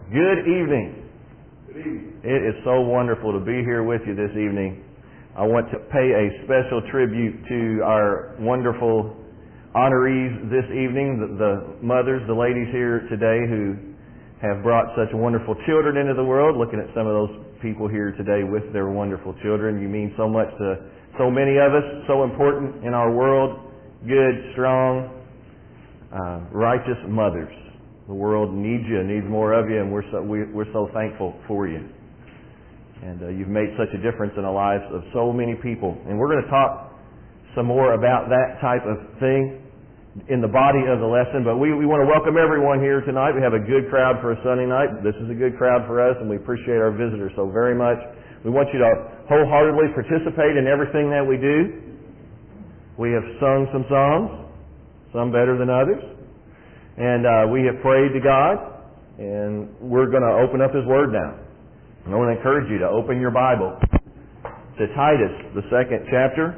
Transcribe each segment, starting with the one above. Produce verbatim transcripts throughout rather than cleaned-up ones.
Good evening. Good evening. It is so wonderful to be here with you this evening. I want to pay a special tribute to our wonderful honorees this evening, the, the mothers, the ladies here today who have brought such wonderful children into the world. Looking at some of those people here today with their wonderful children, you mean so much to so many of us, so important in our world. Good, strong, uh, righteous mothers. The world needs you, needs more of you, and we're so, we, we're so thankful for you. And uh, you've made such a difference in the lives of so many people. And we're going to talk some more about that type of thing in the body of the lesson. But we, we want to welcome everyone here tonight. We have a good crowd for a Sunday night. This is a good crowd for us, and we appreciate our visitors so very much. We want you to wholeheartedly participate in everything that we do. We have sung some songs, some better than others. And uh, we have prayed to God, and we're going to open up His Word now. And I want to encourage you to open your Bible to Titus, the second chapter.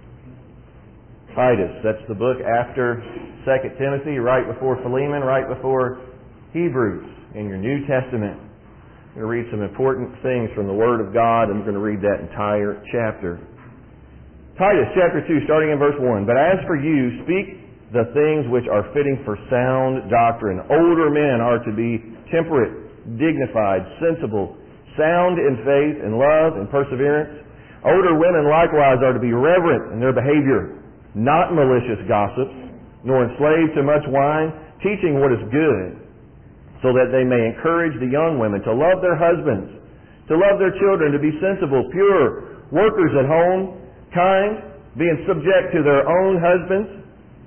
Titus, that's the book after Second Timothy, right before Philemon, right before Hebrews in your New Testament. We're going to read some important things from the Word of God, and we're going to read that entire chapter. Titus chapter two, starting in verse one. But as for you, speak the things which are fitting for sound doctrine. Older men are to be temperate, dignified, sensible, sound in faith and love and perseverance. Older women likewise are to be reverent in their behavior, not malicious gossips, nor enslaved to much wine, teaching what is good, so that they may encourage the young women to love their husbands, to love their children, to be sensible, pure, workers at home, kind, being subject to their own husbands,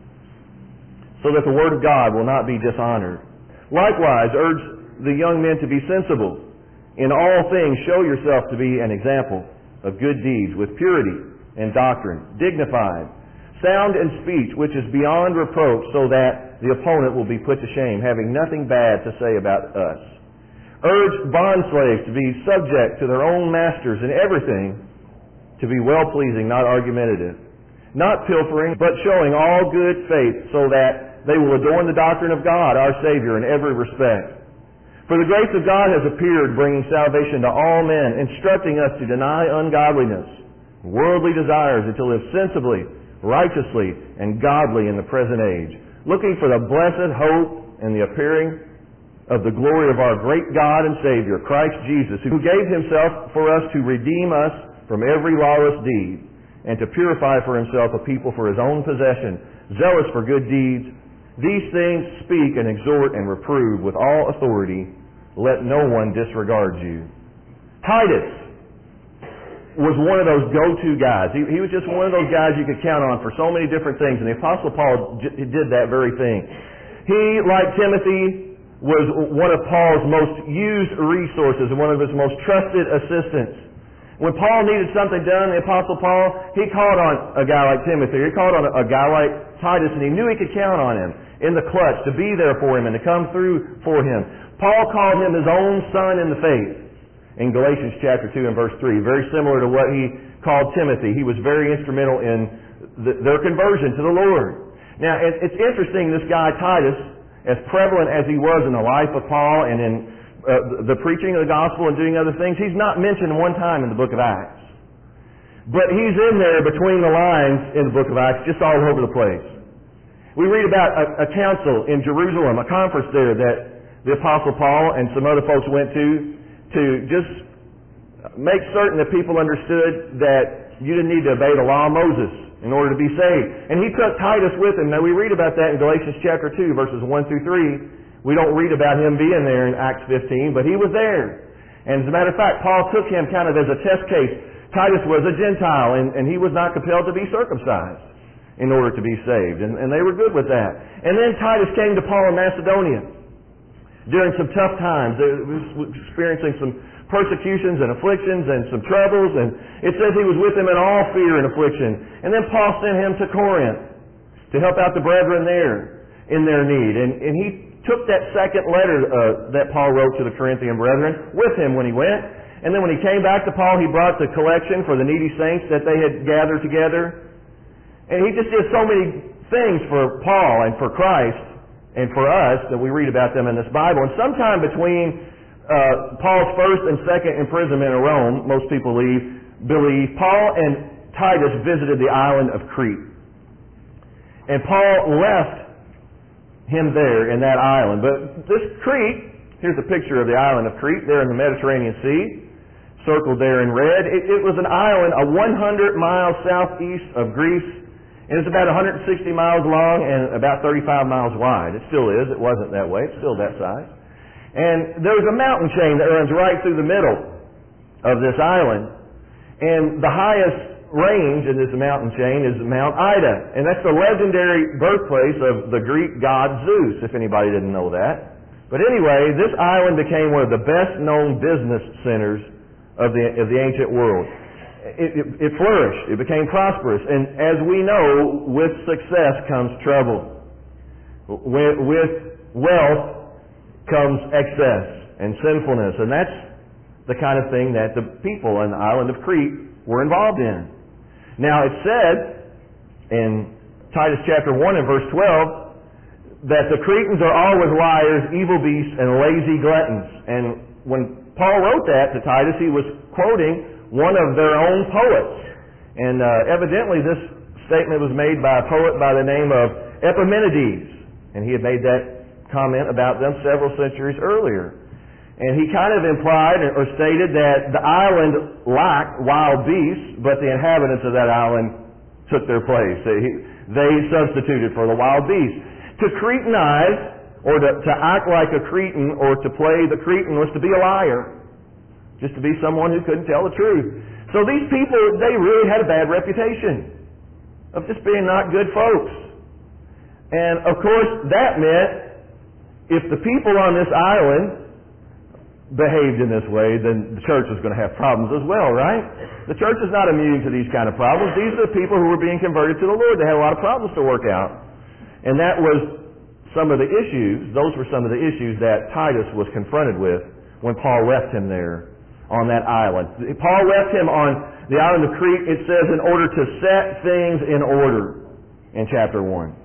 so that the Word of God will not be dishonored. Likewise, urge the young men to be sensible. In all things, show yourself to be an example of good deeds, with purity and doctrine, dignified, sound in speech, which is beyond reproach, so that the opponent will be put to shame, having nothing bad to say about us. Urge bondslaves to be subject to their own masters in everything, to be well-pleasing, not argumentative, not pilfering, but showing all good faith, so that they will adorn the doctrine of God, our Savior, in every respect. For the grace of God has appeared, bringing salvation to all men, instructing us to deny ungodliness, worldly desires, and to live sensibly, righteously, and godly in the present age, looking for the blessed hope and the appearing of the glory of our great God and Savior, Christ Jesus, who gave Himself for us to redeem us from every lawless deed, and to purify for Himself a people for His own possession, zealous for good deeds. These things speak and exhort and reprove with all authority. Let no one disregard you. Titus was one of those go-to guys. He, he was just one of those guys you could count on for so many different things, and the Apostle Paul j- did that very thing. He, like Timothy, was one of Paul's most used resources and one of his most trusted assistants. When Paul needed something done, the Apostle Paul, he called on a guy like Timothy. He called on a, a guy like Titus, and he knew he could count on him in the clutch to be there for him and to come through for him. Paul called him his own son in the faith in Galatians chapter two and verse three, very similar to what he called Timothy. He was very instrumental in the, their conversion to the Lord. Now, it, it's interesting, this guy Titus, as prevalent as he was in the life of Paul and in Uh, the preaching of the gospel and doing other things, he's not mentioned one time in the book of Acts. But he's in there between the lines in the book of Acts, just all over the place. We read about a, a council in Jerusalem, a conference there that the Apostle Paul and some other folks went to, to just make certain that people understood that you didn't need to obey the law of Moses in order to be saved. And he took Titus with him. Now we read about that in Galatians chapter two, verses one through three. We don't read about him being there in Acts fifteen, but he was there. And as a matter of fact, Paul took him kind of as a test case. Titus was a Gentile, and, and he was not compelled to be circumcised in order to be saved. And, and they were good with that. And then Titus came to Paul in Macedonia during some tough times. They was experiencing some persecutions and afflictions and some troubles. And it says he was with them in all fear and affliction. And then Paul sent him to Corinth to help out the brethren there in their need. And, and he took that second letter uh, that Paul wrote to the Corinthian brethren with him when he went. And then when he came back to Paul, he brought the collection for the needy saints that they had gathered together. And he just did so many things for Paul and for Christ and for us that we read about them in this Bible. And sometime between uh, Paul's first and second imprisonment in Rome, most people believe, believe Paul and Titus visited the island of Crete. And Paul left him there in that island. But this Crete, here's a picture of the island of Crete there in the Mediterranean Sea, circled there in red. It, it was an island a one hundred miles southeast of Greece, and it's about one hundred sixty miles long and about thirty-five miles wide. It still is. It wasn't that way. It's still that size. And there's a mountain chain that runs right through the middle of this island. And the highest range in this mountain chain is Mount Ida. And that's the legendary birthplace of the Greek god Zeus, if anybody didn't know that. But anyway, this island became one of the best known business centers of the, of the ancient world. It, it, it flourished. It became prosperous. And as we know, with success comes trouble. With, with wealth comes excess and sinfulness. And that's the kind of thing that the people on the island of Crete were involved in. Now it said in Titus chapter one and verse twelve that the Cretans are always liars, evil beasts, and lazy gluttons. And when Paul wrote that to Titus, he was quoting one of their own poets. And uh, evidently this statement was made by a poet by the name of Epimenides. And he had made that comment about them several centuries earlier. And he kind of implied or stated that the island lacked wild beasts, but the inhabitants of that island took their place. They, they substituted for the wild beasts. To Cretanize, or to, to act like a Cretan, or to play the Cretan, was to be a liar. Just to be someone who couldn't tell the truth. So these people, they really had a bad reputation of just being not good folks. And of course, that meant if the people on this island behaved in this way, then the church is going to have problems as well, right? The church is not immune to these kind of problems. These are the people who were being converted to the Lord. They had a lot of problems to work out. And that was some of the issues, those were some of the issues that Titus was confronted with when Paul left him there on that island. Paul left him on the island of Crete, it says, in order to set things in order in chapter one.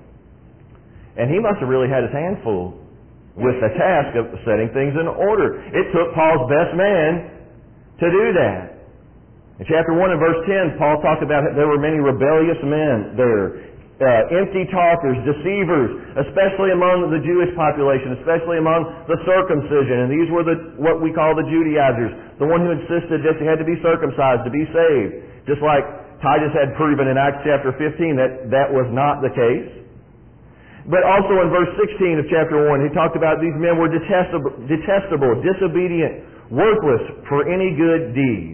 And he must have really had his hand full with the task of setting things in order. It took Paul's best man to do that. In chapter one and verse ten, Paul talked about it. There were many rebellious men there, uh, empty talkers, deceivers, especially among the Jewish population, especially among the circumcision. And these were the what we call the Judaizers, the one who insisted that you had to be circumcised to be saved. Just like Titus had proven in Acts chapter fifteen that that was not the case. But also in verse sixteen of chapter one, he talked about these men were detestable, detestable, disobedient, worthless for any good deed.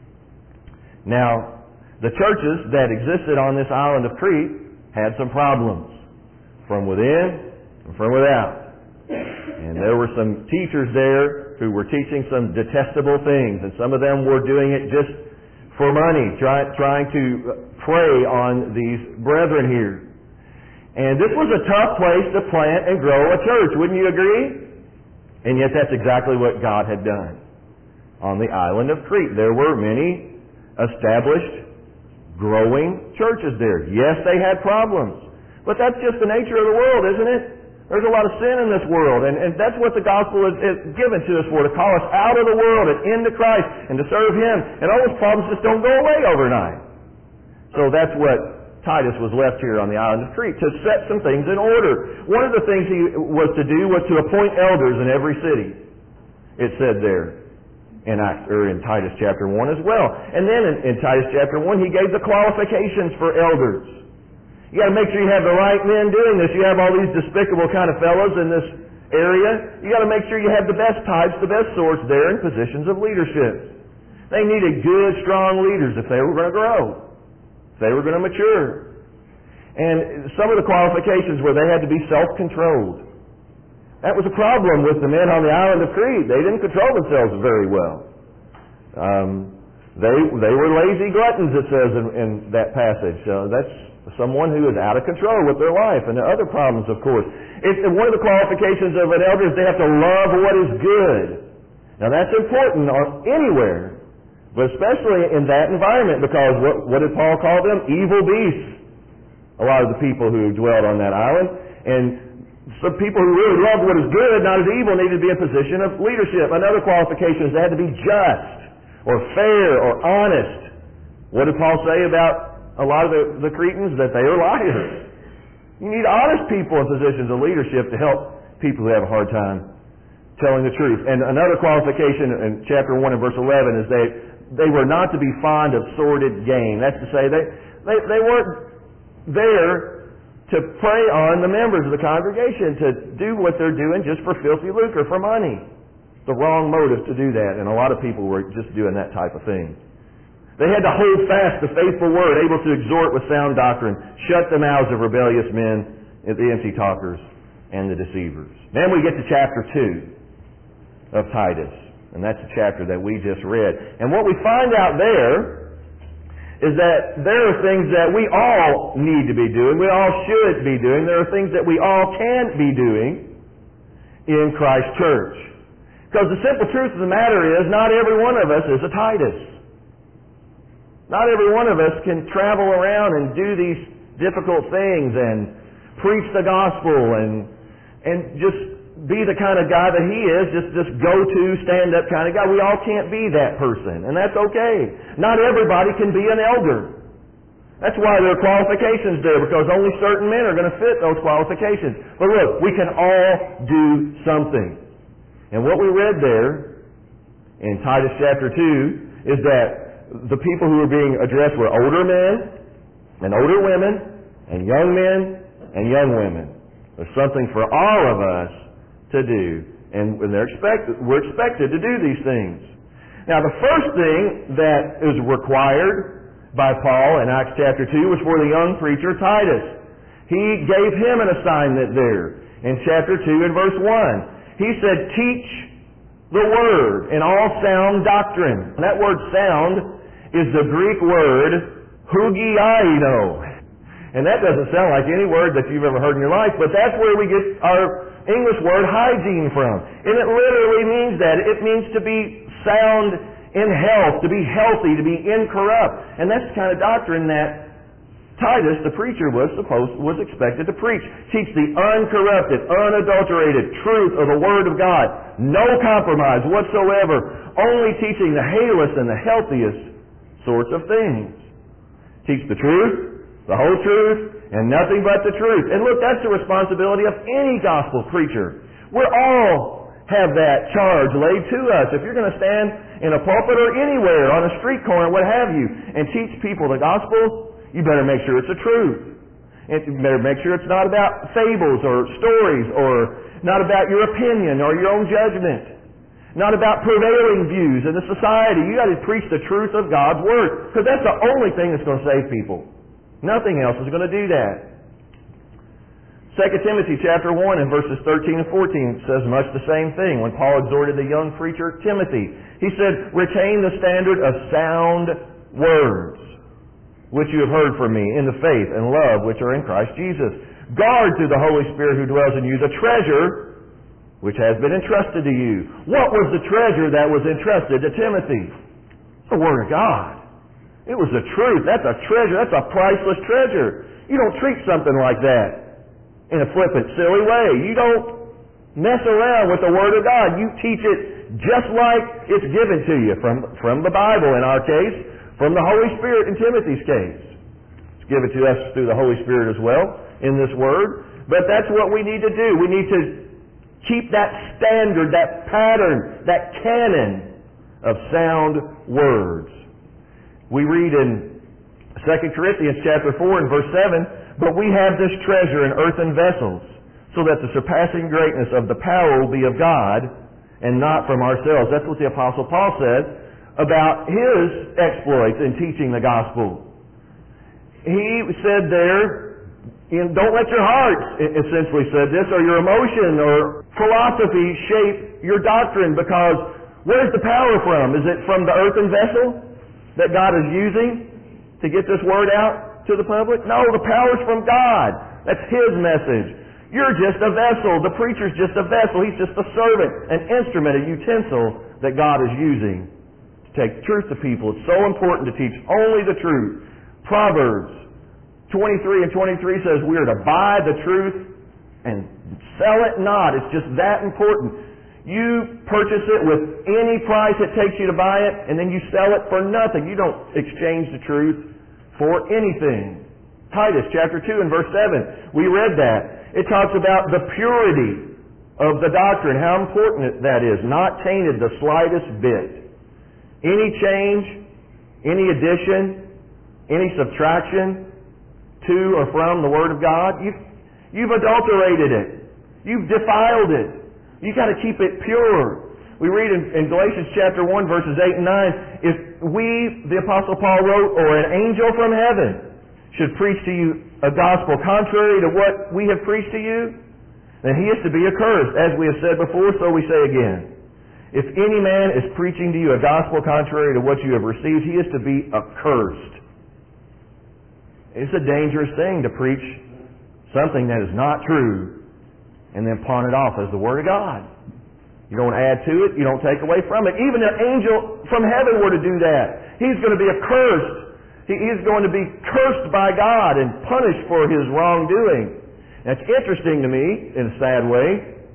Now, the churches that existed on this island of Crete had some problems from within and from without. And there were some teachers there who were teaching some detestable things, and some of them were doing it just for money, try, trying to prey on these brethren here. And this was a tough place to plant and grow a church, wouldn't you agree? And yet that's exactly what God had done on the island of Crete. There were many established, growing churches there. Yes, they had problems. But that's just the nature of the world, isn't it? There's a lot of sin in this world, and, and that's what the gospel is, is given to us for, to call us out of the world and into Christ and to serve Him. And all those problems just don't go away overnight. So that's what Titus was left here on the island of Crete, to set some things in order. One of the things he was to do was to appoint elders in every city. It said there in Acts, or in Titus chapter one as well. And then in, in Titus chapter one, he gave the qualifications for elders. You got to make sure you have the right men doing this. You have all these despicable kind of fellows in this area. You got to make sure you have the best types, the best sorts there in positions of leadership. They needed good, strong leaders if they were going to grow. They were going to mature. And some of the qualifications were they had to be self-controlled. That was a problem with the men on the island of Crete. They didn't control themselves very well. Um, they they were lazy gluttons, it says in, in that passage. Uh, that's someone who is out of control with their life. And there are other problems, of course. It, one of the qualifications of an elder is they have to love what is good. Now that's important on anywhere. But especially in that environment, because what, what did Paul call them? Evil beasts. A lot of the people who dwelled on that island. And Some people who really loved what is good, not as evil, needed to be in position of leadership. Another qualification is they had to be just, or fair, or honest. What did Paul say about a lot of the, the Cretans? That they are liars. You need honest people in positions of leadership to help people who have a hard time telling the truth. And another qualification in chapter one and verse eleven is they they were not to be fond of sordid gain. That's to say they they, they weren't there to prey on the members of the congregation to do what they're doing just for filthy lucre, for money. The wrong motive to do that, and a lot of people were just doing that type of thing. They had to hold fast the faithful word, able to exhort with sound doctrine, shut the mouths of rebellious men, the empty talkers, and the deceivers. Then we get to chapter two of Titus, and that's the chapter that we just read. And what we find out there is that there are things that we all need to be doing, we all should be doing. There are things that we all can be doing in Christ Church. Because the simple truth of the matter is, not every one of us is a Titus. Not every one of us can travel around and do these difficult things and preach the gospel and and just be the kind of guy that he is, just just go-to, stand-up kind of guy. We all can't be that person, and that's okay. Not everybody can be an elder. That's why there are qualifications there, because only certain men are going to fit those qualifications. But look, we can all do something. And what we read there in Titus chapter two is that the people who were being addressed were older men and older women and young men and young women. There's something for all of us to do, and they're expected, we're expected to do these things. Now, the first thing that is required by Paul in Acts chapter two was for the young preacher Titus. He gave him an assignment there in chapter two and verse one. He said, teach the word in all sound doctrine. And that word sound is the Greek word hugiaino. And that doesn't sound like any word that you've ever heard in your life, but that's where we get our English word hygiene from. And it literally means that. It means to be sound in health, to be healthy, to be incorrupt. And that's the kind of doctrine that Titus, the preacher, was supposed was expected to preach. Teach the uncorrupted, unadulterated truth of the Word of God. No compromise whatsoever. Only teaching the halest and the healthiest sorts of things. Teach the truth, the whole truth, and nothing but the truth. And look, that's the responsibility of any gospel preacher. We all have that charge laid to us. If you're going to stand in a pulpit or anywhere, on a street corner, what have you, and teach people the gospel, you better make sure it's the truth. And you better make sure it's not about fables or stories, or not about your opinion or your own judgment. Not about prevailing views in the society. You got to preach the truth of God's Word, because that's the only thing that's going to save people. Nothing else is going to do that. Second Timothy chapter one and verses thirteen and fourteen says much the same thing when Paul exhorted the young preacher Timothy. He said, retain the standard of sound words, which you have heard from me in the faith and love which are in Christ Jesus. Guard through the Holy Spirit who dwells in you the treasure which has been entrusted to you. What was the treasure that was entrusted to Timothy? The Word of God. It was the truth. That's a treasure. That's a priceless treasure. You don't treat something like that in a flippant, silly way. You don't mess around with the Word of God. You teach it just like it's given to you from, from the Bible in our case, from the Holy Spirit in Timothy's case. It's given to us through the Holy Spirit as well in this Word. But that's what we need to do. We need to keep that standard, that pattern, that canon of sound words. We read in Second Corinthians chapter four and verse seven, but we have this treasure in earthen vessels, so that the surpassing greatness of the power will be of God and not from ourselves. That's what the Apostle Paul said about his exploits in teaching the gospel. He said there, you know, don't let your heart, essentially said this, or your emotion or philosophy shape your doctrine, because where's the power from? Is it from the earthen vessel that God is using to get this word out to the public? No, the power's from God. That's His message. You're just a vessel. The preacher's just a vessel. He's just a servant, an instrument, a utensil that God is using to take truth to people. It's so important to teach only the truth. Proverbs twenty-three and twenty-three says we are to buy the truth And sell it not. It's just that important. You purchase it with any price it takes you to buy it, and then you sell it for nothing. You don't exchange the truth for anything. Titus chapter two and verse seven, we read that. It talks about the purity of the doctrine, how important that is. Not tainted the slightest bit. Any change, any addition, any subtraction to or from the Word of God, you've, you've adulterated it. You've defiled it. You've got to keep it pure. We read in, in Galatians chapter one, verses eight and nine, if we, the Apostle Paul wrote, or an angel from heaven should preach to you a gospel contrary to what we have preached to you, then he is to be accursed. As we have said before, so we say again. If any man is preaching to you a gospel contrary to what you have received, he is to be accursed. It's a dangerous thing to preach something that is not true and then pawn it off as the Word of God. You don't add to it, you don't take away from it. Even an angel from heaven were to do that, he's going to be accursed. He is going to be cursed by God and punished for his wrongdoing. That's interesting to me, in a sad way,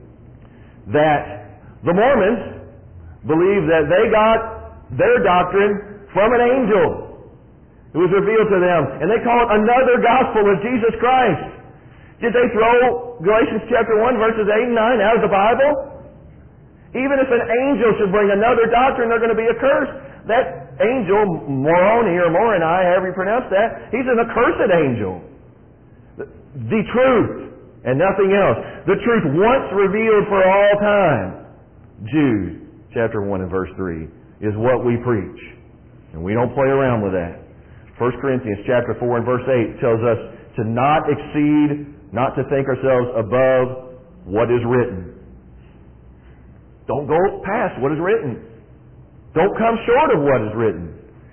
that the Mormons believe that they got their doctrine from an angel. It was revealed to them. And they call it another gospel of Jesus Christ. Did they throw Galatians chapter one, verses eight and nine out of the Bible? Even if an angel should bring another doctrine, they're going to be accursed. That angel, Moroni or Moroni, however you pronounce that, he's an accursed angel. The, the truth and nothing else. The truth once revealed for all time. Jude chapter one and verse three is what we preach. And we don't play around with that. First Corinthians chapter four and verse eight tells us to not exceed, not to think ourselves above what is written. Don't go past what is written. Don't come short of what is written.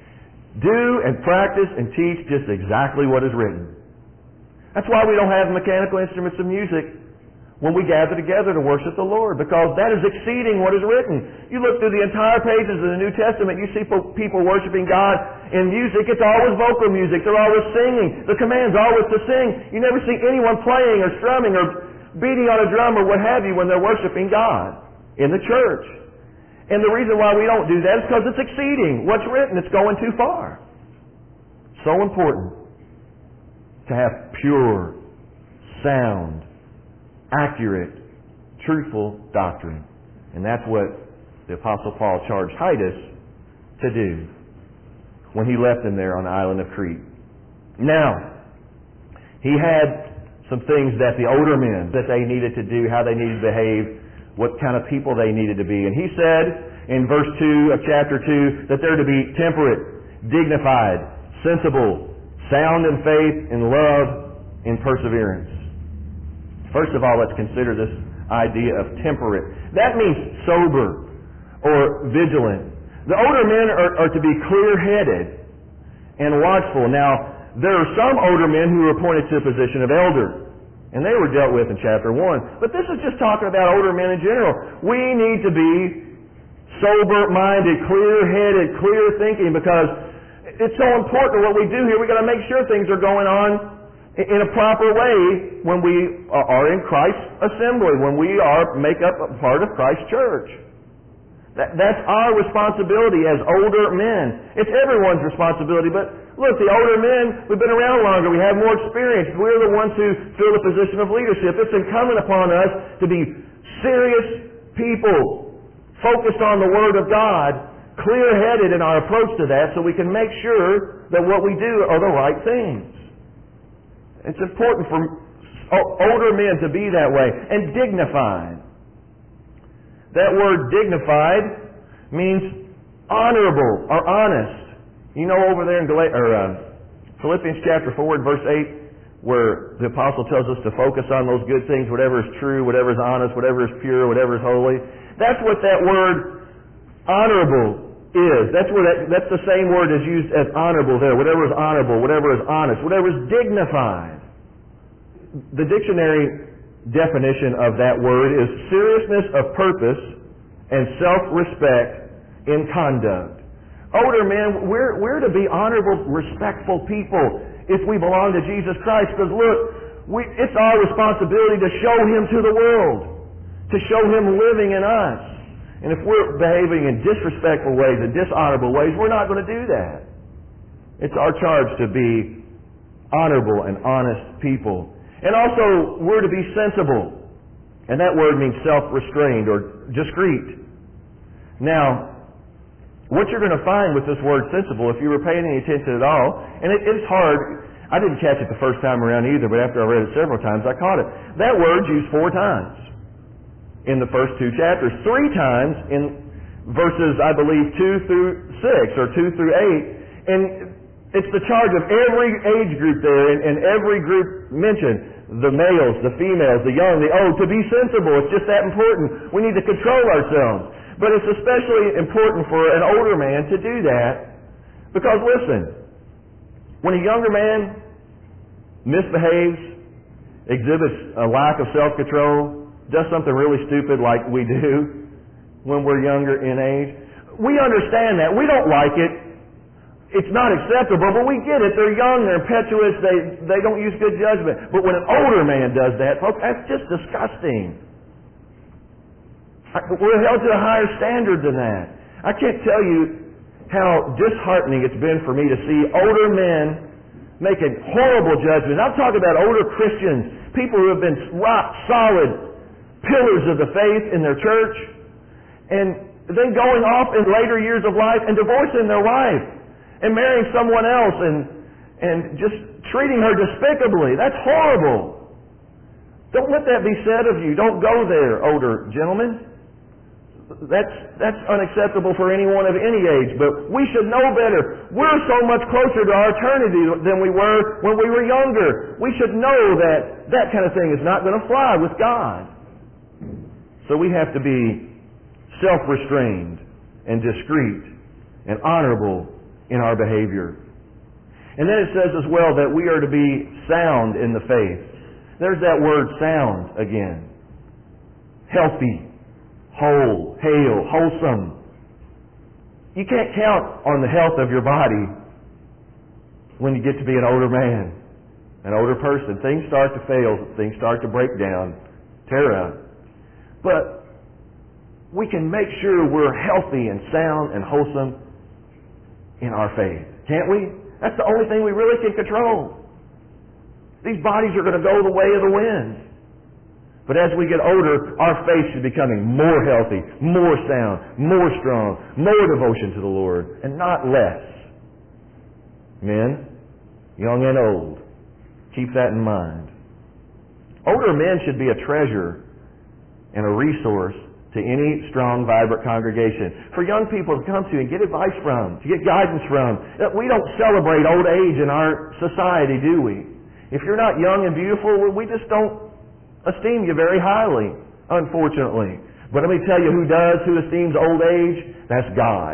Do and practice and teach just exactly what is written. That's why we don't have mechanical instruments of music when we gather together to worship the Lord, because that is exceeding what is written. You look through the entire pages of the New Testament, you see people worshiping God in music. It's always vocal music. They're always singing. The command's always to sing. You never see anyone playing or strumming or beating on a drum or what have you when they're worshiping God in the church. And the reason why we don't do that is because it's exceeding what's written. It's going too far. So important to have pure, sound, accurate, truthful doctrine. And that's what the Apostle Paul charged Titus to do when he left him there on the island of Crete. Now, he had some things that the older men, that they needed to do, how they needed to behave, what kind of people they needed to be. And he said in verse two of chapter two that they're to be temperate, dignified, sensible, sound in faith, in love, in perseverance. First of all, let's consider this idea of temperate. That means sober or vigilant. The older men are, are to be clear-headed and watchful. Now, there are some older men who are appointed to the position of elder, and they were dealt with in chapter one. But this is just talking about older men in general. We need to be sober-minded, clear-headed, clear-thinking, because it's so important what we do here. We've got to make sure things are going on in a proper way when we are in Christ's assembly, when we are make up a part of Christ's church. That, that's our responsibility as older men. It's everyone's responsibility, but look, the older men, we've been around longer, we have more experience, we're the ones who fill the position of leadership. It's incumbent upon us to be serious people, focused on the Word of God, clear-headed in our approach to that, so we can make sure that what we do are the right things. It's important for older men to be that way. And dignified. That word dignified means honorable or honest. You know over there in Gal- or, uh, Philippians chapter four and verse eight, where the apostle tells us to focus on those good things, whatever is true, whatever is honest, whatever is pure, whatever is holy. That's what that word honorable is. That's where that, that's the same word is used as honorable there. Whatever is honorable, whatever is honest, whatever is dignified. The dictionary definition of that word is seriousness of purpose and self-respect in conduct. Older men, we're, we're to be honorable, respectful people if we belong to Jesus Christ. Because look, We, it's our responsibility to show Him to the world, to show Him living in us. And if we're behaving in disrespectful ways and dishonorable ways, we're not going to do that. It's our charge to be honorable and honest people. And also, we're to be sensible. And that word means self-restrained or discreet. Now, what you're going to find with this word sensible, if you were paying any attention at all, and it, it's hard, I didn't catch it the first time around either, but after I read it several times, I caught it. That word's used four times in the first two chapters. Three times in verses, I believe, two through six or two through eight. And it's the charge of every age group there, and, and every group mentioned, the males, the females, the young, the old, to be sensible. It's just that important. We need to control ourselves. But it's especially important for an older man to do that because, listen, when a younger man misbehaves, exhibits a lack of self-control, does something really stupid like we do when we're younger in age, we understand that. We don't like it. It's not acceptable, but we get it. They're young, they're impetuous, they, they don't use good judgment. But when an older man does that, folks, that's just disgusting. We're held to a higher standard than that. I can't tell you how disheartening it's been for me to see older men making horrible judgments. I'm talking about older Christians, people who have been rock solid pillars of the faith in their church, and then going off in later years of life and divorcing their wife and marrying someone else and and just treating her despicably. That's horrible. Don't let that be said of you. Don't go there, older gentlemen. That's that's unacceptable for anyone of any age, but we should know better. We're so much closer to our eternity than we were when we were younger. We should know that that kind of thing is not going to fly with God. So we have to be self-restrained and discreet and honorable in our behavior. And then it says as well that we are to be sound in the faith. There's that word sound again. Healthy. Whole, hale, wholesome. You can't count on the health of your body when you get to be an older man, an older person. Things start to fail, things start to break down, tear up. But we can make sure we're healthy and sound and wholesome in our faith, can't we? That's the only thing we really can control. These bodies are going to go the way of the wind. But as we get older, our faith should be becoming more healthy, more sound, more strong, more devotion to the Lord, and not less. Men, young and old, keep that in mind. Older men should be a treasure and a resource to any strong, vibrant congregation. For young people to come to and get advice from, to get guidance from. We don't celebrate old age in our society, do we? If you're not young and beautiful, we just don't esteem you very highly, unfortunately. But let me tell you who does, who esteems old age. That's God.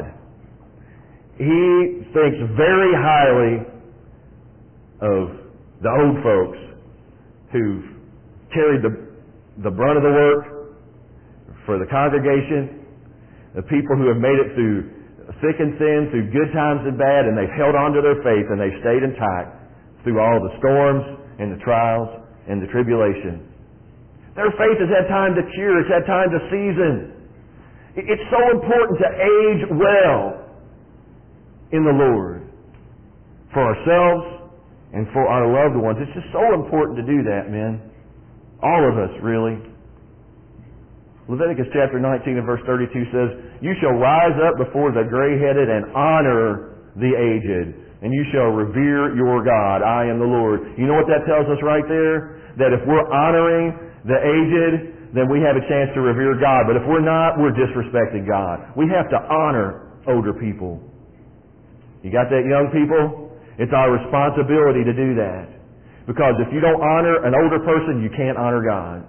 He thinks very highly of the old folks who've carried the, the brunt of the work for the congregation, the people who have made it through thick and thin, through good times and bad, and they've held on to their faith and they've stayed intact through all the storms and the trials and the tribulation. Their faith has had time to cure. It's had time to season. It's so important to age well in the Lord for ourselves and for our loved ones. It's just so important to do that, men. All of us, really. Leviticus chapter nineteen and verse thirty-two says, "You shall rise up before the gray-headed and honor the aged, and you shall revere your God. I am the Lord." You know what that tells us right there? That if we're honoring the aged, then we have a chance to revere God. But if we're not, we're disrespecting God. We have to honor older people. You got that, young people? It's our responsibility to do that. Because if you don't honor an older person, you can't honor God.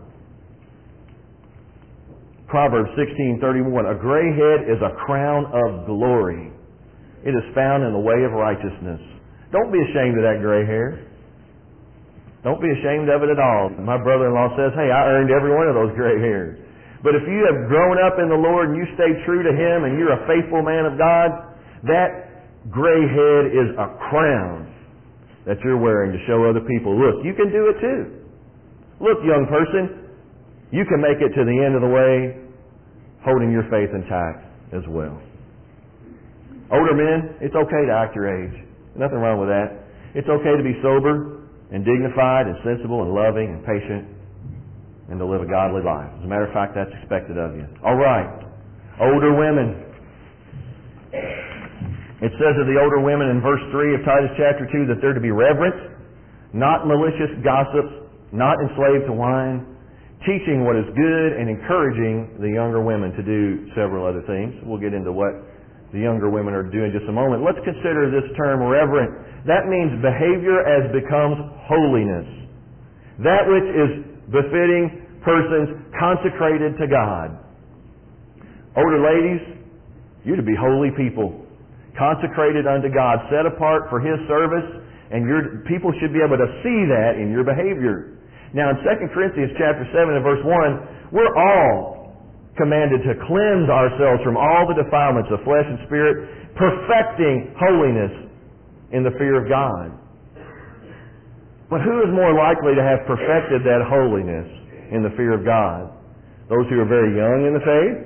Proverbs sixteen thirty-one, "A gray head is a crown of glory. It is found in the way of righteousness." Don't be ashamed of that gray hair. Don't be ashamed of it at all. My brother-in-law says, "Hey, I earned every one of those gray hairs." But if you have grown up in the Lord and you stay true to Him and you're a faithful man of God, that gray head is a crown that you're wearing to show other people, look, you can do it too. Look, young person, you can make it to the end of the way holding your faith intact as well. Older men, it's okay to act your age. Nothing wrong with that. It's okay to be sober and dignified and sensible and loving and patient and to live a godly life. As a matter of fact, that's expected of you. All right. Older women. It says of the older women in verse three of Titus chapter two that they're to be reverent, not malicious gossips, not enslaved to wine, teaching what is good and encouraging the younger women to do several other things. We'll get into what the younger women are doing in just a moment. Let's consider this term reverent. That means behavior as becomes holiness. That which is befitting persons consecrated to God. Older ladies, you're to be holy people, consecrated unto God, set apart for His service, and your people should be able to see that in your behavior. Now in Second Corinthians chapter seven and verse one, we're all commanded to cleanse ourselves from all the defilements of flesh and spirit, perfecting holiness in the fear of God. But who is more likely to have perfected that holiness in the fear of God? Those who are very young in the faith?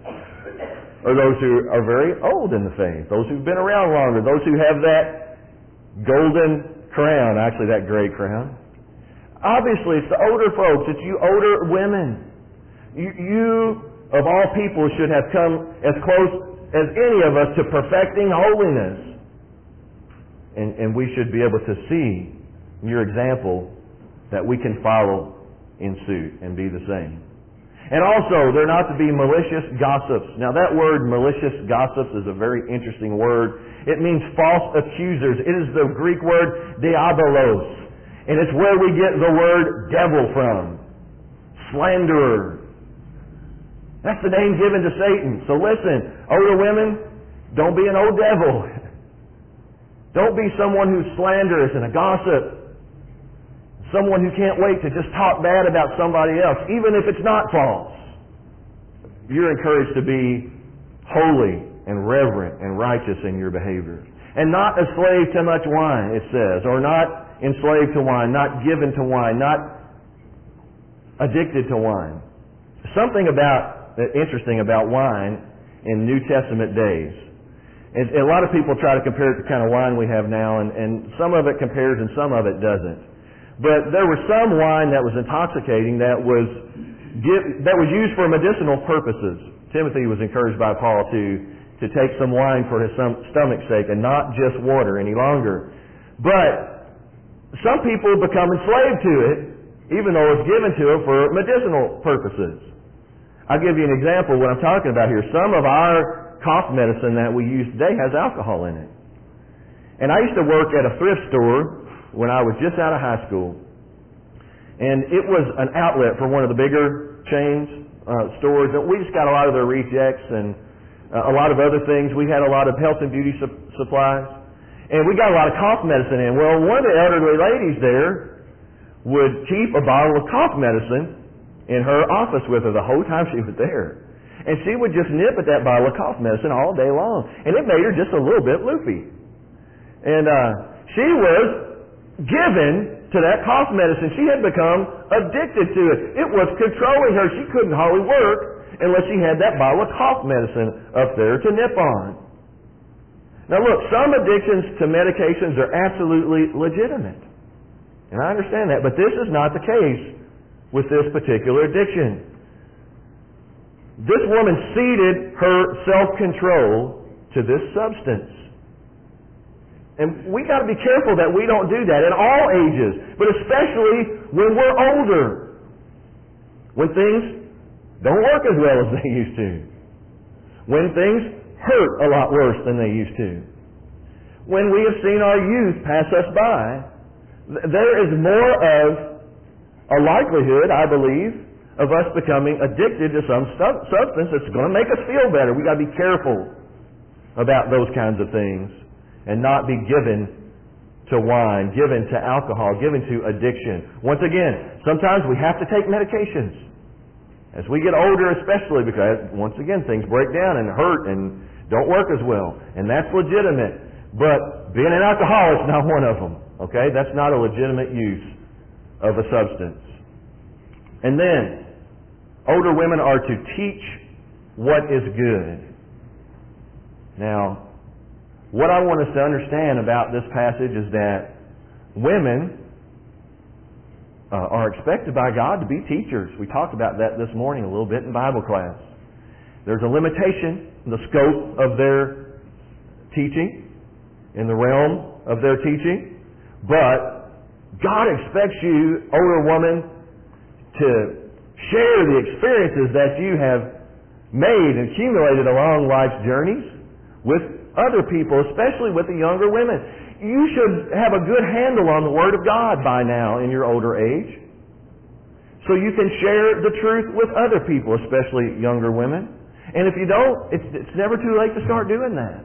Or those who are very old in the faith? Those who've been around longer? Those who have that golden crown, actually that gray crown? Obviously, it's the older folks. It's you older women. You, you of all people, should have come as close as any of us to perfecting holiness. And, and we should be able to see in your example that we can follow in suit and be the same. And also, they're not to be malicious gossips. Now that word malicious gossips is a very interesting word. It means false accusers. It is the Greek word diabolos. And it's where we get the word devil from. Slanderer. That's the name given to Satan. So listen, older women, don't be an old devil. Don't be someone who's slanderous and a gossip. Someone who can't wait to just talk bad about somebody else, even if it's not false. You're encouraged to be holy and reverent and righteous in your behavior. And not a slave to much wine, it says, or not enslaved to wine, not given to wine, not addicted to wine. Something about interesting about wine in New Testament days. And a lot of people try to compare it to the kind of wine we have now, and, and some of it compares and some of it doesn't. But there was some wine that was intoxicating that was that was used for medicinal purposes. Timothy was encouraged by Paul to to take some wine for his stomach's sake and not just water any longer. But some people become enslaved to it, even though it's given to them for medicinal purposes. I'll give you an example of what I'm talking about here. Some of our cough medicine that we use today has alcohol in it. And I used to work at a thrift store when I was just out of high school. And it was an outlet for one of the bigger chains, uh, stores. And we just got a lot of their rejects and uh, a lot of other things. We had a lot of health and beauty su- supplies. And we got a lot of cough medicine in. Well, one of the elderly ladies there would keep a bottle of cough medicine in her office with her the whole time she was there. And she would just nip at that bottle of cough medicine all day long. And it made her just a little bit loopy. And uh, she was given to that cough medicine. She had become addicted to it. It was controlling her. She couldn't hardly work unless she had that bottle of cough medicine up there to nip on. Now look, some addictions to medications are absolutely legitimate. And I understand that. But this is not the case with this particular addiction. This woman ceded her self-control to this substance. And we got to be careful that we don't do that in all ages, but especially when we're older, when things don't work as well as they used to, when things hurt a lot worse than they used to, when we have seen our youth pass us by. There is more of a likelihood, I believe, of us becoming addicted to some stu- substance that's going to make us feel better. We've got to be careful about those kinds of things and not be given to wine, given to alcohol, given to addiction. Once again, sometimes we have to take medications. As we get older especially, because once again things break down and hurt and don't work as well. And that's legitimate. But being an alcoholic is not one of them. Okay? That's not a legitimate use of a substance. And then, older women are to teach what is good. Now, what I want us to understand about this passage is that women uh, are expected by God to be teachers. We talked about that this morning a little bit in Bible class. There's a limitation in the scope of their teaching, in the realm of their teaching, but God expects you, older woman, to share the experiences that you have made and accumulated along life's journeys with other people, especially with the younger women. You should have a good handle on the Word of God by now in your older age, so you can share the truth with other people, especially younger women. And if you don't, it's, it's never too late to start doing that.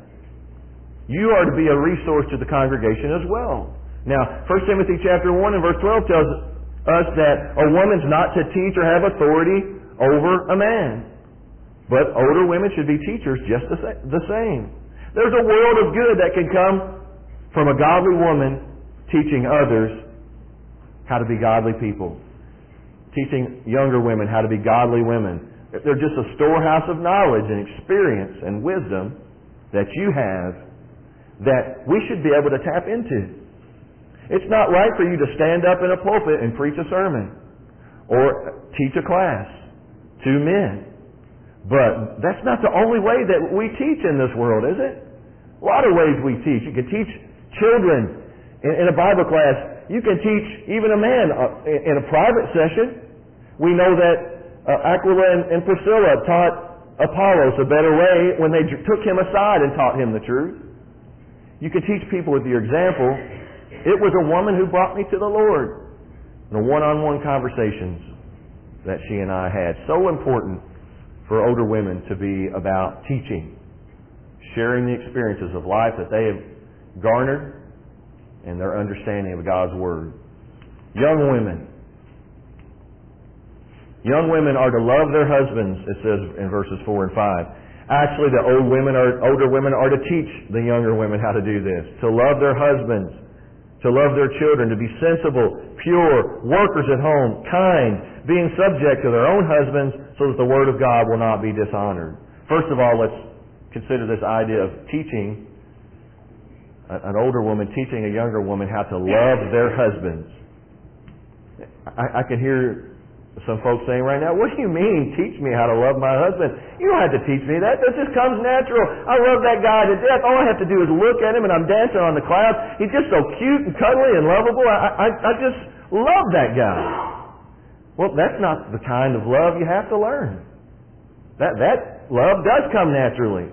You are to be a resource to the congregation as well. Now, First Timothy chapter one and verse twelve tells us that a woman's not to teach or have authority over a man. But older women should be teachers just the same. There's a world of good that can come from a godly woman teaching others how to be godly people. Teaching younger women how to be godly women. They're just a storehouse of knowledge and experience and wisdom that you have that we should be able to tap into. It's not right for you to stand up in a pulpit and preach a sermon or teach a class to men. But that's not the only way that we teach in this world, is it? A lot of ways we teach. You can teach children in, in a Bible class. You can teach even a man uh, in a private session. We know that uh, Aquila and, and Priscilla taught Apollos a better way when they took him aside and taught him the truth. You can teach people with your example. It was a woman who brought me to the Lord. The one-on-one conversations that she and I had. So important for older women to be about teaching, sharing the experiences of life that they have garnered and their understanding of God's Word. Young women. Young women are to love their husbands, it says in verses four and five. Actually, the old women are, older women are to teach the younger women how to do this. To love their husbands, to love their children, to be sensible, pure, workers at home, kind, being subject to their own husbands so that the Word of God will not be dishonored. First of all, let's consider this idea of teaching, an older woman teaching a younger woman how to love their husbands. I, I can hear some folks saying right now, what do you mean, teach me how to love my husband? You don't have to teach me that. That just comes natural. I love that guy to death. All I have to do is look at him and I'm dancing on the clouds. He's just so cute and cuddly and lovable. I, I, I just love that guy. Well, that's not the kind of love you have to learn. That, that love does come naturally.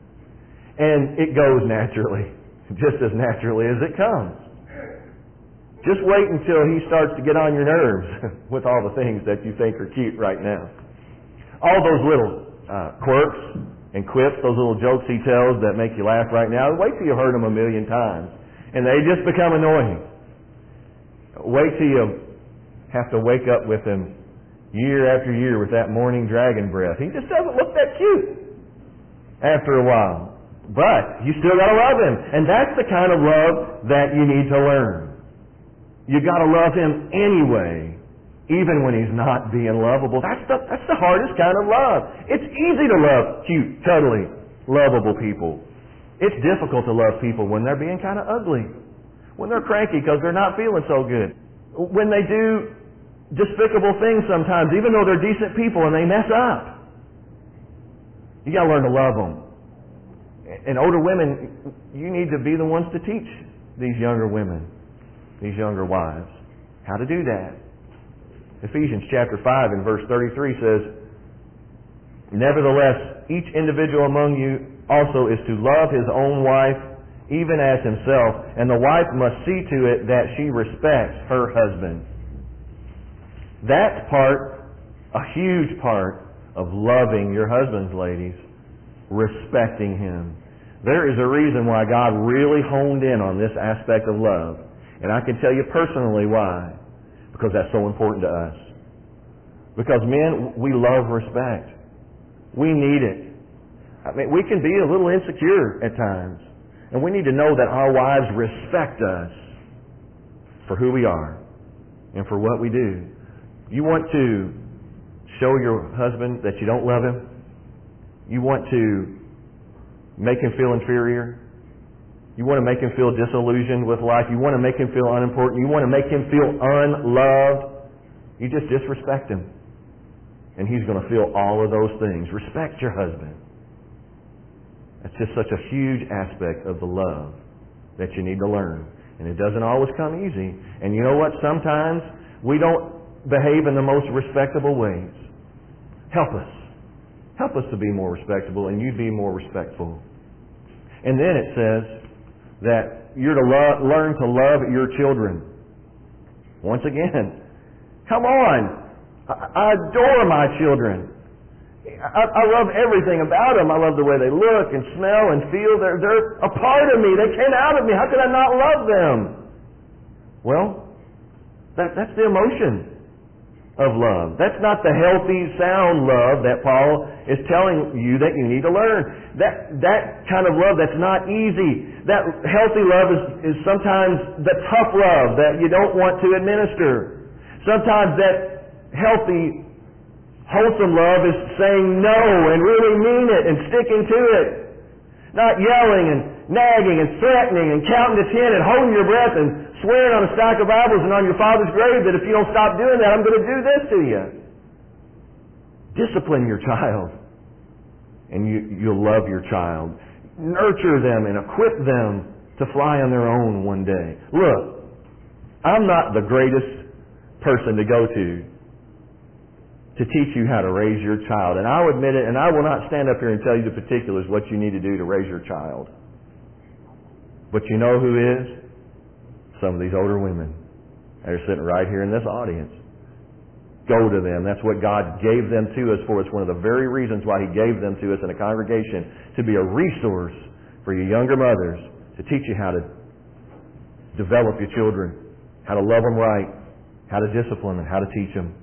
And it goes naturally. Just as naturally as it comes. Just wait until he starts to get on your nerves with all the things that you think are cute right now. All those little uh, quirks and quips, those little jokes he tells that make you laugh right now, wait till you've heard them a million times. And they just become annoying. Wait till you have to wake up with him year after year with that morning dragon breath. He just doesn't look that cute after a while. But you still got to love him. And that's the kind of love that you need to learn. You got to love him anyway, even when he's not being lovable. That's the, that's the hardest kind of love. It's easy to love cute, cuddly, lovable people. It's difficult to love people when they're being kind of ugly, when they're cranky because they're not feeling so good, when they do despicable things sometimes, even though they're decent people and they mess up. You got to learn to love them. And older women, you need to be the ones to teach these younger women, these younger wives, how to do that. Ephesians chapter five and verse thirty-three says, nevertheless, each individual among you also is to love his own wife, even as himself, and the wife must see to it that she respects her husband. That's part, a huge part of loving your husbands, ladies, respecting him. There is a reason why God really honed in on this aspect of love. And I can tell you personally why. Because that's so important to us. Because men, we love respect. We need it. I mean, we can be a little insecure at times. And we need to know that our wives respect us for who we are and for what we do. You want to show your husband that you don't love him? You want to make him feel inferior? You want to make him feel disillusioned with life? You want to make him feel unimportant? You want to make him feel unloved? You just disrespect him. And he's going to feel all of those things. Respect your husband. That's just such a huge aspect of the love that you need to learn. And it doesn't always come easy. And you know what? Sometimes we don't behave in the most respectable ways. Help us. Help us to be more respectable, and you be more respectful. And then it says that you're to lo- learn to love your children. Once again, come on. I, I adore my children. I, I love everything about them. I love the way they look and smell and feel. They're, they're a part of me. They came out of me. How could I not love them? Well, that, that's the emotion of love. That's not the healthy, sound love that Paul is telling you that you need to learn. That that kind of love that's not easy. That healthy love is, is sometimes the tough love that you don't want to administer. Sometimes that healthy, wholesome love is saying no and really mean it and sticking to it. Not yelling and nagging and threatening and counting to ten and holding your breath and swearing on a stack of Bibles and on your father's grave that if you don't stop doing that, I'm going to do this to you. Discipline your child, and you, you'll love your child. Nurture them and equip them to fly on their own one day. Look, I'm not the greatest person to go to to teach you how to raise your child. And I'll admit it, and I will not stand up here and tell you the particulars what you need to do to raise your child. But you know who is? Some of these older women that are sitting right here in this audience. Go to them. That's what God gave them to us for. It's one of the very reasons why He gave them to us in a congregation, to be a resource for your younger mothers, to teach you how to develop your children, how to love them right, how to discipline them, how to teach them.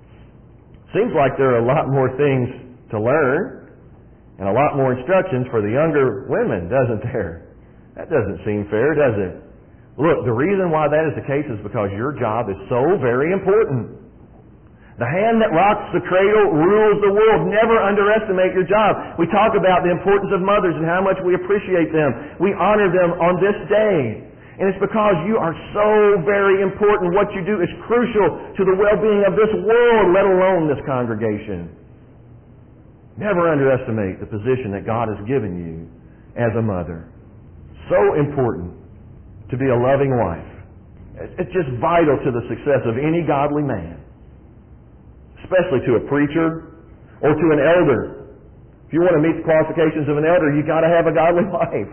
Seems like there are a lot more things to learn and a lot more instructions for the younger women, doesn't there? That doesn't seem fair, does it? Look, the reason why that is the case is because your job is so very important. The hand that rocks the cradle rules the world. Never underestimate your job. We talk about the importance of mothers and how much we appreciate them. We honor them on this day. And it's because you are so very important. What you do is crucial to the well-being of this world, let alone this congregation. Never underestimate the position that God has given you as a mother. So important to be a loving wife. It's just vital to the success of any godly man, especially to a preacher or to an elder. If you want to meet the qualifications of an elder, you've got to have a godly wife.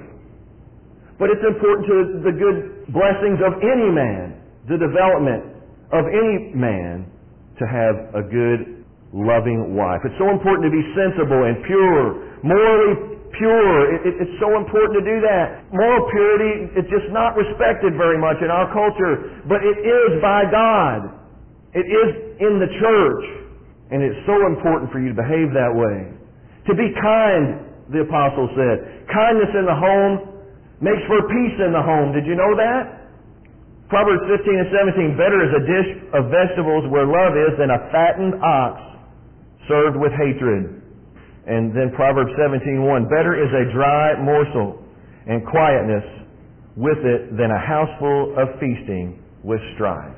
But it's important to the good blessings of any man, the development of any man, to have a good, loving wife. It's so important to be sensible and pure, morally pure. It, it, it's so important to do that. Moral purity is just not respected very much in our culture, but it is by God. It is in the church. And it's so important for you to behave that way. To be kind, the apostle said. Kindness in the home makes for peace in the home. Did you know that? Proverbs fifteen and seventeen. Better is a dish of vegetables where love is than a fattened ox served with hatred. And then Proverbs seventeen one. Better is a dry morsel and quietness with it than a house full of feasting with strife.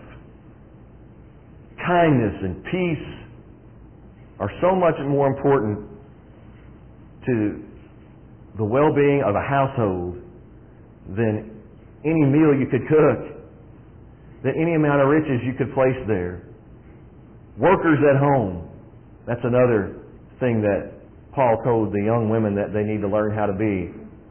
Kindness and peace are so much more important to the well-being of a household than any meal you could cook, than any amount of riches you could place there. Workers at home, that's another thing that Paul told the young women that they need to learn how to be.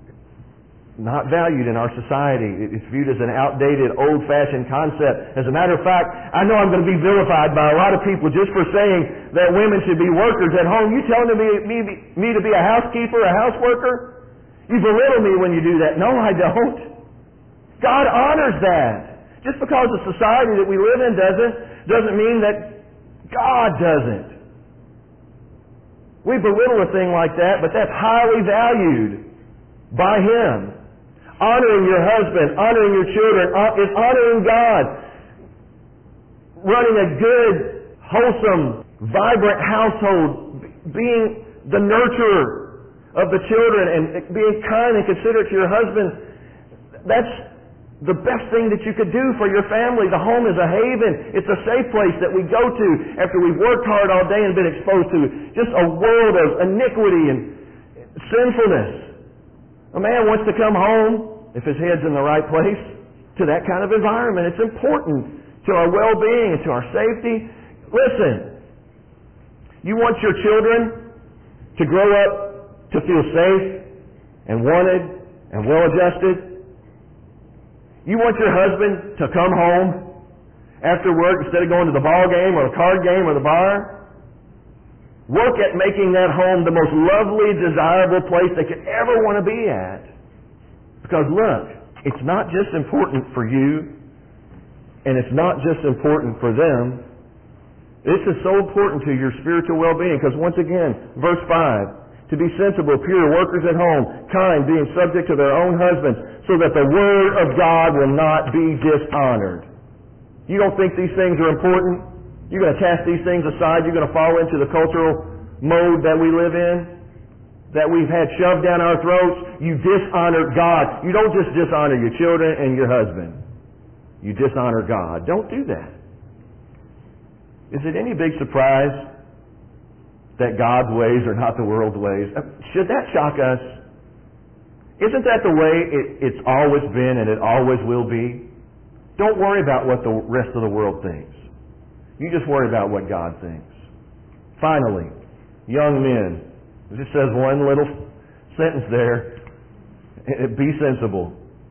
Not valued in our society. It's viewed as an outdated, old-fashioned concept. As a matter of fact, I know I'm going to be vilified by a lot of people just for saying that women should be workers at home. You telling me, me, me to be a housekeeper, a houseworker? You belittle me when you do that. No, I don't. God honors that. Just because the society that we live in doesn't, doesn't mean that God doesn't. We belittle a thing like that, but that's highly valued by Him. Honoring your husband, honoring your children, is honoring God. Running a good wholesome, vibrant household, being the nurturer of the children and being kind and considerate to your husband, that's the best thing that you could do for your family. The home is a haven. It's a safe place that we go to after we've worked hard all day and been exposed to just a world of iniquity and sinfulness. A man wants to come home, if his head's in the right place, to that kind of environment. It's important to our well-being and to our safety. Listen, you want your children to grow up to feel safe and wanted and well-adjusted. You want your husband to come home after work instead of going to the ball game or the card game or the bar. Work at making that home the most lovely, desirable place they could ever want to be at. Because look, it's not just important for you, and it's not just important for them. This is so important to your spiritual well-being, because once again, verse five, to be sensible, pure, workers at home, kind, being subject to their own husbands, so that the word of God will not be dishonored. You don't think these things are important? You're going to cast these things aside? You're going to fall into the cultural mode that we live in? That we've had shoved down our throats? You dishonor God. You don't just dishonor your children and your husband. You dishonor God. Don't do that. Is it any big surprise that God's ways are not the world's ways? Should that shock us? Isn't that the way it, it's always been and it always will be? Don't worry about what the rest of the world thinks. You just worry about what God thinks. Finally, young men. It just says one little sentence there. Be sensible.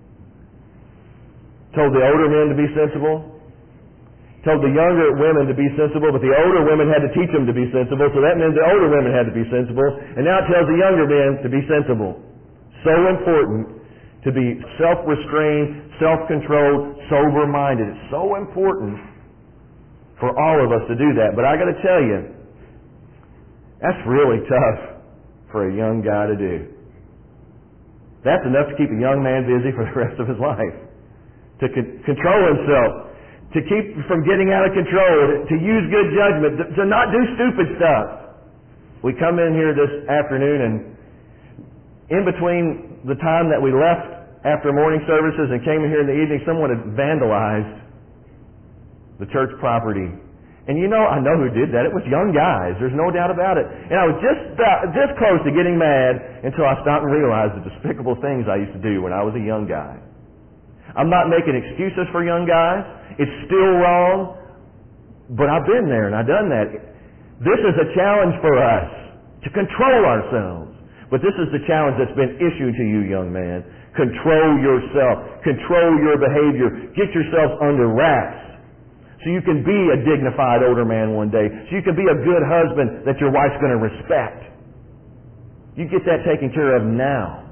Told the older men to be sensible. Told the younger women to be sensible, but the older women had to teach them to be sensible, so that meant the older women had to be sensible. And now it tells the younger men to be sensible. So important to be self-restrained, self-controlled, sober-minded. It's so important for all of us to do that. But I got to tell you, that's really tough for a young guy to do. That's enough to keep a young man busy for the rest of his life. To con- control himself. To keep from getting out of control, to use good judgment, to, to not do stupid stuff. We come in here this afternoon, and in between the time that we left after morning services and came in here in the evening, someone had vandalized the church property. And you know, I know who did that. It was young guys. There's no doubt about it. And I was just about, this close to getting mad until I stopped and realized the despicable things I used to do when I was a young guy. I'm not making excuses for young guys. It's still wrong, but I've been there and I've done that. This is a challenge for us to control ourselves. But this is the challenge that's been issued to you, young man. Control yourself. Control your behavior. Get yourself under wraps so you can be a dignified older man one day. So you can be a good husband that your wife's going to respect. You get that taken care of now,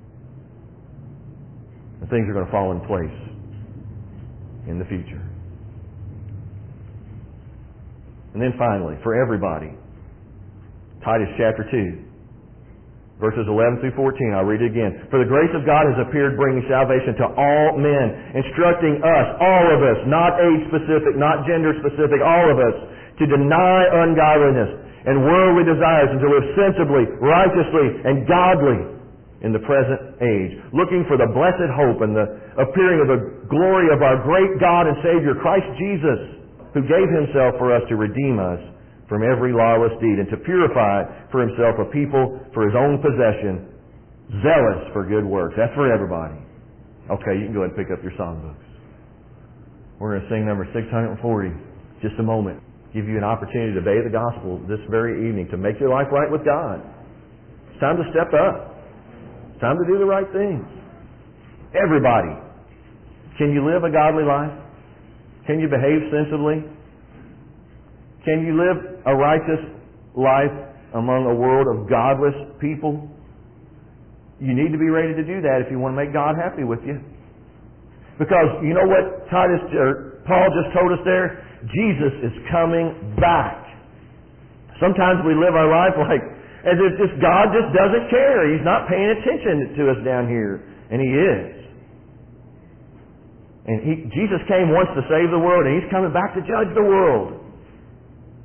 and things are going to fall in place in the future. And then finally, for everybody, Titus chapter two, verses eleven through fourteen, I'll read it again. For the grace of God has appeared, bringing salvation to all men, instructing us, all of us, not age-specific, not gender-specific, all of us, to deny ungodliness and worldly desires and to live sensibly, righteously, and godly in the present age, looking for the blessed hope and the appearing of the glory of our great God and Savior, Christ Jesus, who gave himself for us to redeem us from every lawless deed and to purify for himself a people for his own possession, zealous for good works. That's for everybody. Okay, you can go ahead and pick up your songbooks. We're going to sing number six hundred forty. Just a moment. Give you an opportunity to obey the gospel this very evening, to make your life right with God. It's time to step up. It's time to do the right things. Everybody. Can you live a godly life? Can you behave sensibly? Can you live a righteous life among a world of godless people? You need to be ready to do that if you want to make God happy with you. Because you know what Titus or Paul just told us there? Jesus is coming back. Sometimes we live our life like as if just God just doesn't care. He's not paying attention to us down here. And He is. And he, Jesus came once to save the world, and He's coming back to judge the world.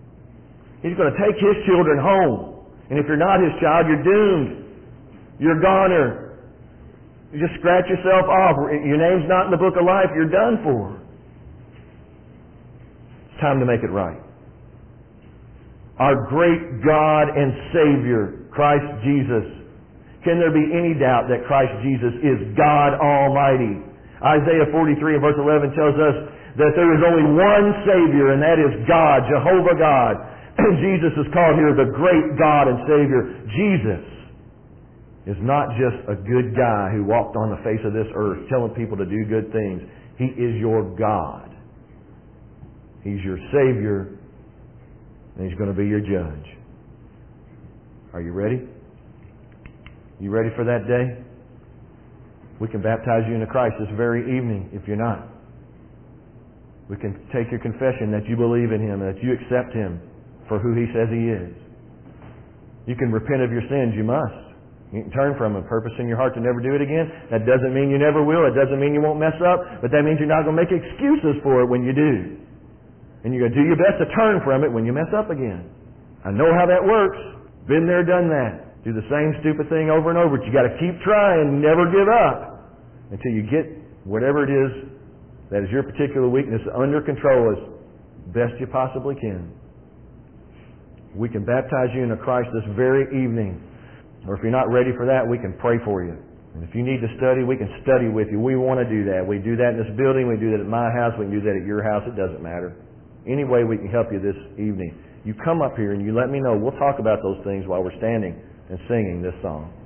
He's going to take His children home. And if you're not His child, you're doomed. You're a goner. You just scratch yourself off. Your name's not in the book of life. You're done for. It's time to make it right. Our great God and Savior, Christ Jesus. Can there be any doubt that Christ Jesus is God Almighty? Isaiah forty-three and verse eleven tells us that there is only one Savior, and that is God, Jehovah God. And Jesus is called here the great God and Savior. Jesus is not just a good guy who walked on the face of this earth telling people to do good things. He is your God. He's your Savior, and He's going to be your judge. Are you ready? You ready for that day? We can baptize you into Christ this very evening if you're not. We can take your confession that you believe in Him and that you accept Him for who He says He is. You can repent of your sins. You must. You can turn from them, purpose in your heart to never do it again. That doesn't mean you never will. It doesn't mean you won't mess up. But that means you're not going to make excuses for it when you do. And you're going to do your best to turn from it when you mess up again. I know how that works. Been there, done that. Do the same stupid thing over and over. But you got to keep trying. Never give up until you get whatever it is that is your particular weakness under control as best you possibly can. We can baptize you into Christ this very evening. Or if you're not ready for that, we can pray for you. And if you need to study, we can study with you. We want to do that. We do that in this building. We do that at my house. We can do that at your house. It doesn't matter. Any way we can help you this evening. You come up here and you let me know. We'll talk about those things while we're standing and singing this song.